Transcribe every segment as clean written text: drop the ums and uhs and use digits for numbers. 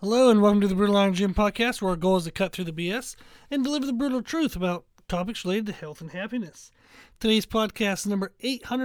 Hello and welcome to the Brutal Iron Gym podcast, where our goal is to cut through the BS and deliver the brutal truth about topics related to health and happiness. Today's podcast is number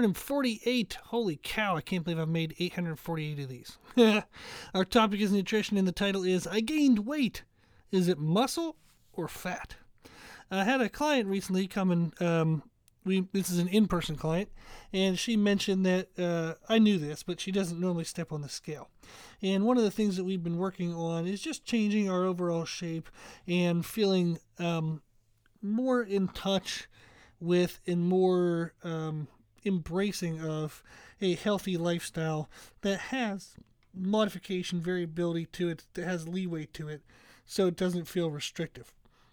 848. Holy cow, I can't believe I've made 848 of these. Our topic is nutrition and the title is I Gained Weight. Is it muscle or fat? I had a client recently come and this is an in-person client, and she mentioned that I knew this, but she doesn't normally step on the scale. And one of the things that we've been working on is just changing our overall shape and feeling more in touch with and more embracing of a healthy lifestyle that has modification, variability to it, that has leeway to it, so it doesn't feel restrictive.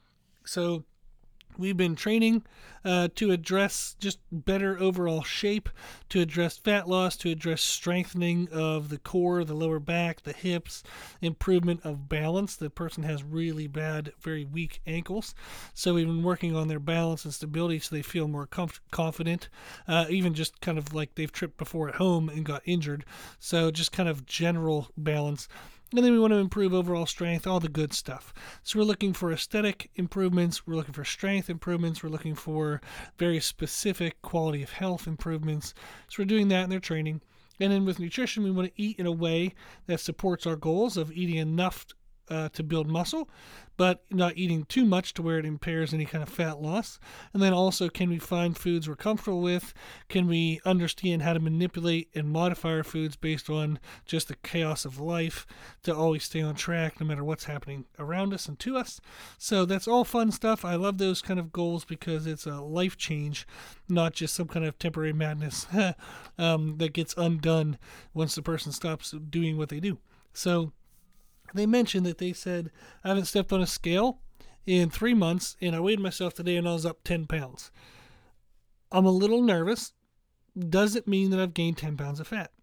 So we've been training to address just better overall shape, to address fat loss, to address strengthening of the core, the lower back, the hips, improvement of balance. The person has really bad, very weak ankles. So we've been working on their balance and stability so they feel more confident, even just kind of like they've tripped before at home and got injured. So just kind of general balance. And then we want to improve overall strength, all the good stuff. So we're looking for aesthetic improvements, we're looking for strength improvements, we're looking for very specific quality of health improvements. So we're doing that in their training. And then with nutrition, we want to eat in a way that supports our goals of eating enough to build muscle, but not eating too much to where it impairs any kind of fat loss. And then also, can we find foods we're comfortable with? Can we understand how to manipulate and modify our foods based on just the chaos of life to always stay on track no matter what's happening around us and to us? So that's all fun stuff. I love those kind of goals because it's a life change, not just some kind of temporary madness that gets undone once the person stops doing what they do. So they mentioned that they said, I haven't stepped on a scale in 3 months, and I weighed myself today and I was up 10 pounds. I'm a little nervous. Does it mean that I've gained 10 pounds of fat?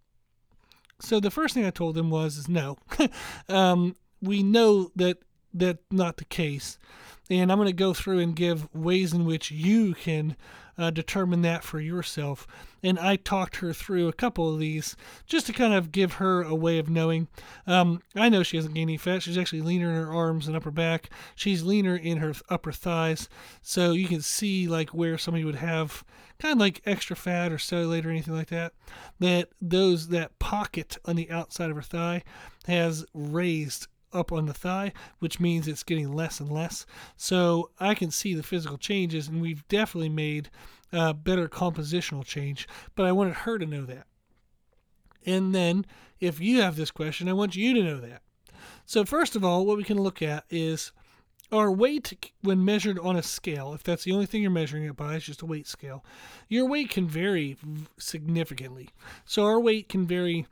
So the first thing I told them is no. We know that that's not the case. And I'm going to go through and give ways in which you can determine that for yourself. And I talked her through a couple of these just to kind of give her a way of knowing. I know she hasn't gained any fat. She's actually leaner in her arms and upper back. She's leaner in her upper thighs. So you can see like where somebody would have kind of like extra fat or cellulite or anything like that. That pocket on the outside of her thigh has raised up on the thigh, which means it's getting less and less. So I can see the physical changes, and we've definitely made better compositional change, but I wanted her to know that. And then if you have this question, I want you to know that. So first of all, what we can look at is our weight when measured on a scale. If that's the only thing you're measuring it by, it's just a weight scale. Your weight can vary significantly. So our weight can vary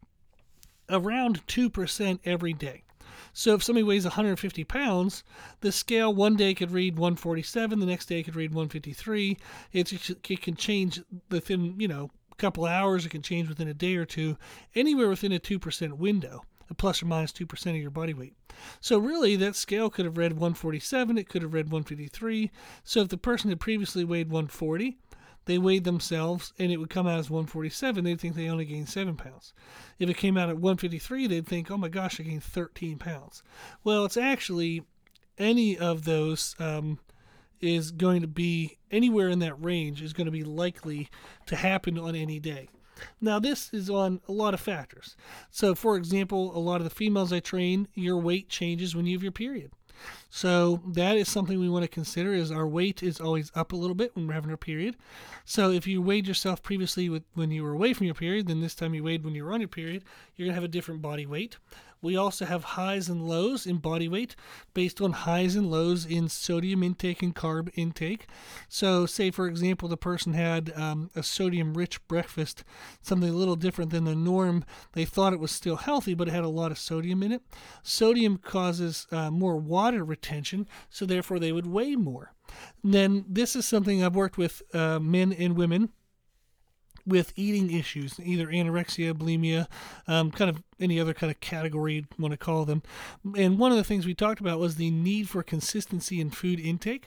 around 2% every day. So if somebody weighs 150 pounds, the scale one day could read 147, the next day it could read 153. It can change within, a couple hours. It can change within a day or two, anywhere within a 2% window, a plus or minus 2% of your body weight. So really, that scale could have read 147, it could have read 153. So if the person had previously weighed 140, they weighed themselves and it would come out as 147, they'd think they only gained 7 pounds. If it came out at 153, they'd think, oh my gosh, I gained 13 pounds. Well, it's actually any of those is going to be anywhere in that range is going to be likely to happen on any day. Now, this is on a lot of factors. So, for example, a lot of the females I train, your weight changes when you have your period. So that is something we want to consider, is our weight is always up a little bit when we're having our period. So if you weighed yourself previously when you were away from your period, then this time you weighed when you were on your period, you're going to have a different body weight. We also have highs and lows in body weight based on highs and lows in sodium intake and carb intake. So say, for example, the person had a sodium-rich breakfast, something a little different than the norm. They thought it was still healthy, but it had a lot of sodium in it. Sodium causes more water retention, so therefore they would weigh more. And then this is something I've worked with men and women with eating issues, either anorexia, bulimia, kind of any other kind of category you want to call them. And one of the things we talked about was the need for consistency in food intake.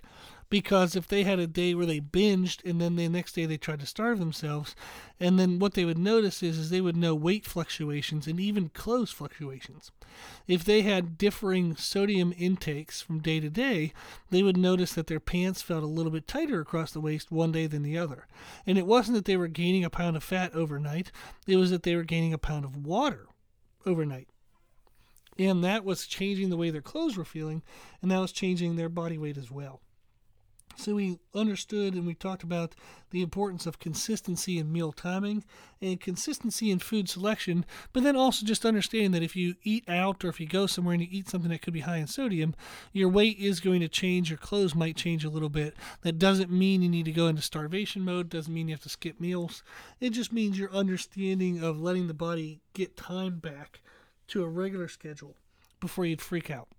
because if they had a day where they binged and then the next day they tried to starve themselves, and then what they would notice is they would know weight fluctuations and even clothes fluctuations. If they had differing sodium intakes from day to day, they would notice that their pants felt a little bit tighter across the waist one day than the other. And it wasn't that they were gaining a pound of fat overnight, it was that they were gaining a pound of water overnight. And that was changing the way their clothes were feeling, and that was changing their body weight as well. So we understood and we talked about the importance of consistency in meal timing and consistency in food selection, but then also just understanding that if you eat out or if you go somewhere and you eat something that could be high in sodium, your weight is going to change, your clothes might change a little bit. That doesn't mean you need to go into starvation mode, doesn't mean you have to skip meals. It just means your understanding of letting the body get time back to a regular schedule before you'd freak out.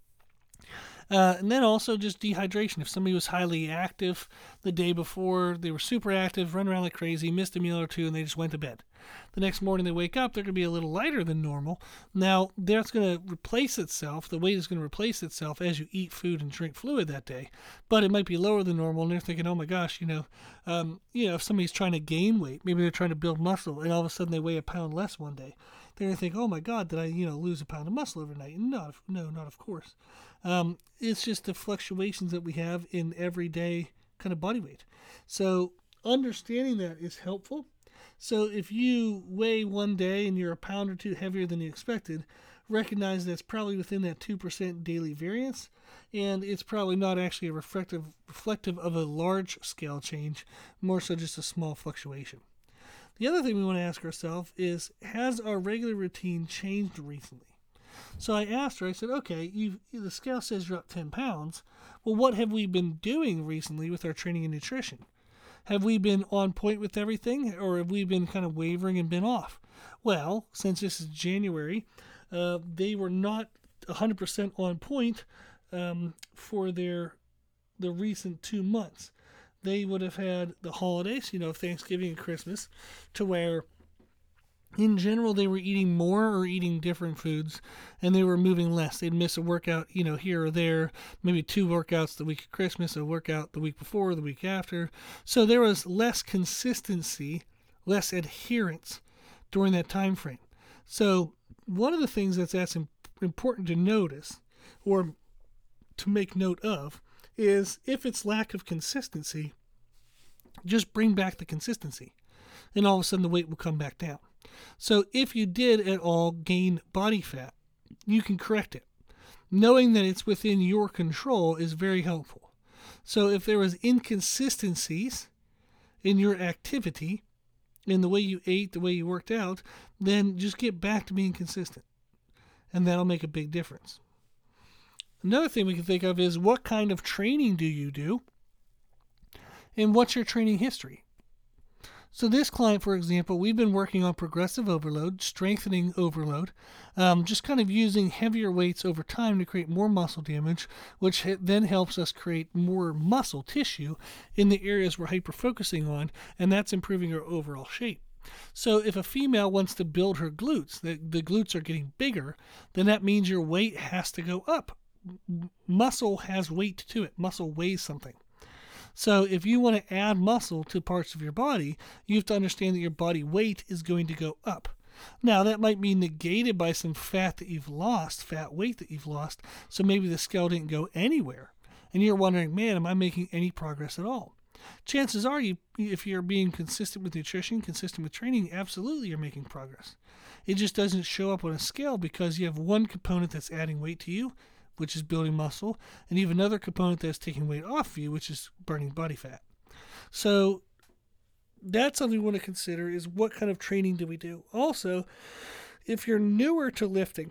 And then also just dehydration. If somebody was highly active the day before, they were super active, run around like crazy, missed a meal or two, and they just went to bed. The next morning they wake up, they're going to be a little lighter than normal. Now, that's going to replace itself. The weight is going to replace itself as you eat food and drink fluid that day. But it might be lower than normal, and they're thinking, oh my gosh, if somebody's trying to gain weight, maybe they're trying to build muscle, and all of a sudden they weigh a pound less one day. They're going to think, oh my God, did I, lose a pound of muscle overnight? No, not of course. It's just the fluctuations that we have in everyday kind of body weight. So understanding that is helpful. So if you weigh one day and you're a pound or two heavier than you expected, recognize that's probably within that 2% daily variance, and it's probably not actually reflective of a large scale change, more so just a small fluctuation. The other thing we want to ask ourselves is, has our regular routine changed recently? So I asked her, I said, okay, the scale says you're up 10 pounds. Well, what have we been doing recently with our training and nutrition? Have we been on point with everything, or have we been kind of wavering and been off? Well, since this is January, they were not 100% on point for the recent 2 months. They would have had the holidays, Thanksgiving and Christmas, to where in general they were eating more or eating different foods, and they were moving less. They'd miss a workout, here or there, maybe 2 workouts the week of Christmas, a workout the week before, the week after. So there was less consistency, less adherence during that time frame. So one of the things that's important to notice or to make note of is, if it's lack of consistency, just bring back the consistency, and all of a sudden the weight will come back down. So if you did at all gain body fat, you can correct it. Knowing that it's within your control is very helpful. So if there was inconsistencies in your activity, in the way you ate, the way you worked out, then just get back to being consistent, and that'll make a big difference. Another thing we can think of is, what kind of training do you do, and what's your training history? So this client, for example, we've been working on progressive overload, strengthening overload, just kind of using heavier weights over time to create more muscle damage, which then helps us create more muscle tissue in the areas we're hyper-focusing on, and that's improving our overall shape. So if a female wants to build her glutes, the glutes are getting bigger, then that means your weight has to go up. Muscle has weight to it. Muscle weighs something. So if you want to add muscle to parts of your body, you have to understand that your body weight is going to go up. Now, that might be negated by some fat weight that you've lost, so maybe the scale didn't go anywhere. And you're wondering, man, am I making any progress at all? Chances are, if you're being consistent with nutrition, consistent with training, absolutely you're making progress. It just doesn't show up on a scale because you have one component that's adding weight to you, which is building muscle, and you have another component that's taking weight off of you, which is burning body fat. So that's something we want to consider, is what kind of training do we do? Also, if you're newer to lifting,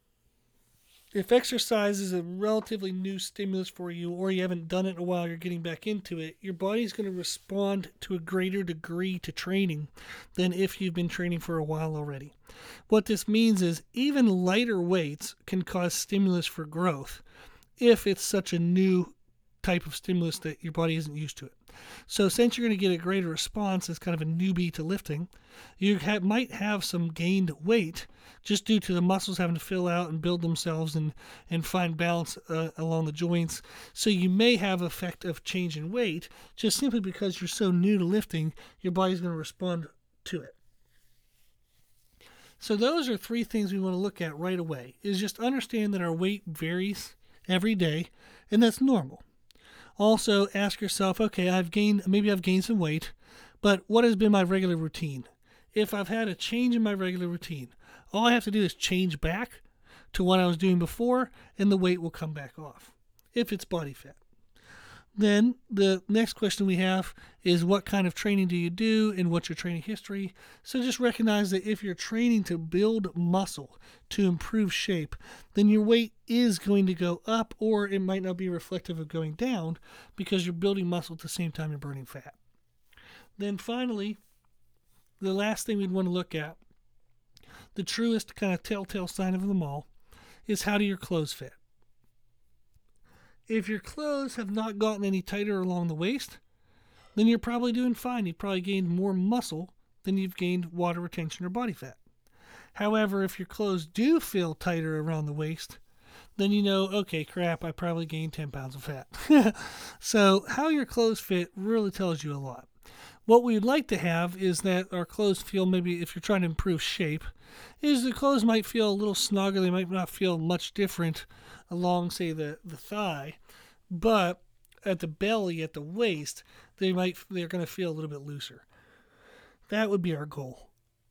if exercise is a relatively new stimulus for you, or you haven't done it in a while, you're getting back into it, your body's going to respond to a greater degree to training than if you've been training for a while already. What this means is, even lighter weights can cause stimulus for growth if it's such a new type of stimulus that your body isn't used to it. So since you're going to get a greater response as kind of a newbie to lifting, you might have some gained weight just due to the muscles having to fill out and build themselves and find balance along the joints. So you may have effect of change in weight just simply because you're so new to lifting, your body's going to respond to it. So those are 3 things we want to look at right away, is just understand that our weight varies every day, and that's normal. Also, ask yourself, okay, maybe I've gained some weight, but what has been my regular routine? If I've had a change in my regular routine, all I have to do is change back to what I was doing before, and the weight will come back off, if it's body fat. Then the next question we have is, what kind of training do you do and what's your training history? So just recognize that if you're training to build muscle, to improve shape, then your weight is going to go up, or it might not be reflective of going down because you're building muscle at the same time you're burning fat. Then finally, the last thing we'd want to look at, the truest kind of telltale sign of them all, is how do your clothes fit? If your clothes have not gotten any tighter along the waist, then you're probably doing fine. You've probably gained more muscle than you've gained water retention or body fat. However, if your clothes do feel tighter around the waist, then you know, okay, crap, I probably gained 10 pounds of fat. So how your clothes fit really tells you a lot. What we'd like to have is that our clothes feel, maybe if you're trying to improve shape, is the clothes might feel a little snugger. They might not feel much different along, say, the thigh, but at the belly, at the waist, they're going to feel a little bit looser. That would be our goal.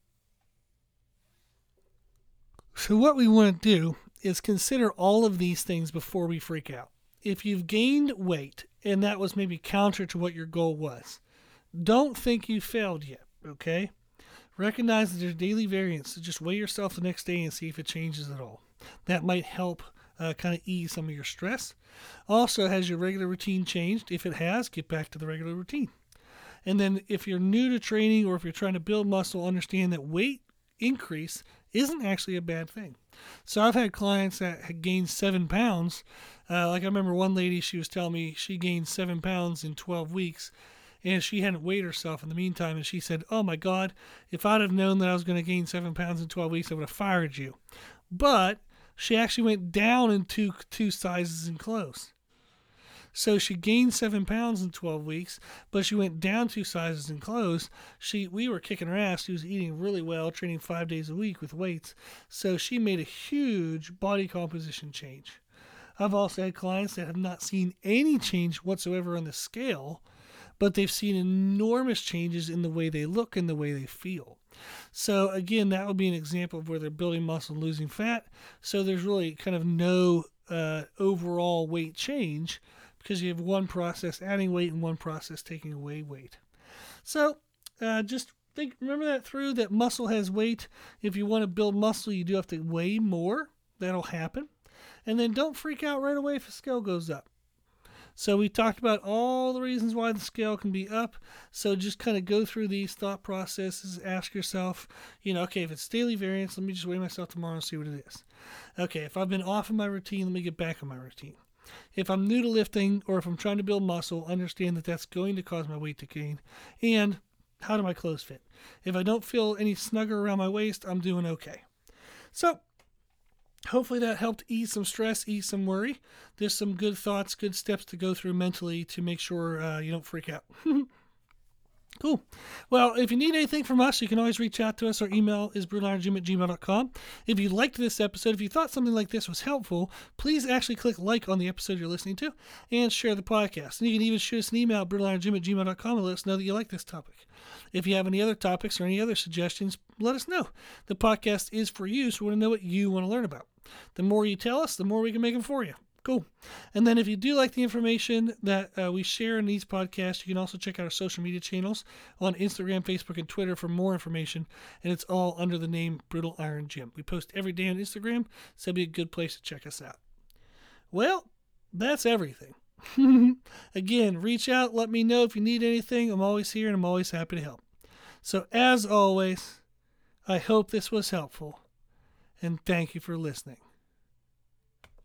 So what we want to do is consider all of these things before we freak out. If you've gained weight and that was maybe counter to what your goal was, don't think you failed yet, okay? Recognize that there's daily variance, so just weigh yourself the next day and see if it changes at all. That might help kind of ease some of your stress. Also, has your regular routine changed? If it has, get back to the regular routine. And then if you're new to training or if you're trying to build muscle, understand that weight increase isn't actually a bad thing. So I've had clients that had gained 7 pounds. Like I remember one lady, she was telling me she gained 7 pounds in 12 weeks. And she hadn't weighed herself in the meantime. And she said, oh my God, if I'd have known that I was going to gain 7 pounds in 12 weeks, I would have fired you. But she actually went down in two sizes in clothes. So she gained 7 pounds in 12 weeks, but she went down 2 sizes in clothes. We were kicking her ass. She was eating really well, training 5 days a week with weights. So she made a huge body composition change. I've also had clients that have not seen any change whatsoever on the scale, but they've seen enormous changes in the way they look and the way they feel. So again, that would be an example of where they're building muscle and losing fat. So there's really kind of no overall weight change because you have one process adding weight and one process taking away weight. So just remember that through, that muscle has weight. If you want to build muscle, you do have to weigh more. That'll happen. And then don't freak out right away if the scale goes up. So we talked about all the reasons why the scale can be up. So just kind of go through these thought processes. Ask yourself, okay, if it's daily variance, let me just weigh myself tomorrow and see what it is. Okay, if I've been off of my routine, let me get back on my routine. If I'm new to lifting or if I'm trying to build muscle, understand that that's going to cause my weight to gain. And how do my clothes fit? If I don't feel any snugger around my waist, I'm doing okay. So hopefully that helped ease some stress, ease some worry. There's some good thoughts, good steps to go through mentally to make sure you don't freak out. Cool. Well, if you need anything from us, you can always reach out to us. Our email is brutalirongym@gmail.com. If you liked this episode, if you thought something like this was helpful, please actually click like on the episode you're listening to and share the podcast. And you can even shoot us an email at brutalirongym@gmail.com and let us know that you like this topic. If you have any other topics or any other suggestions, let us know. The podcast is for you, so we want to know what you want to learn about. The more you tell us, the more we can make them for you. Cool. And then if you do like the information that we share in these podcasts, you can also check out our social media channels on Instagram, Facebook, and Twitter for more information. And it's all under the name Brutal Iron Gym. We post every day on Instagram, so it'll be a good place to check us out. Well, that's everything. Again, reach out. Let me know if you need anything. I'm always here and I'm always happy to help. So as always, I hope this was helpful. And thank you for listening.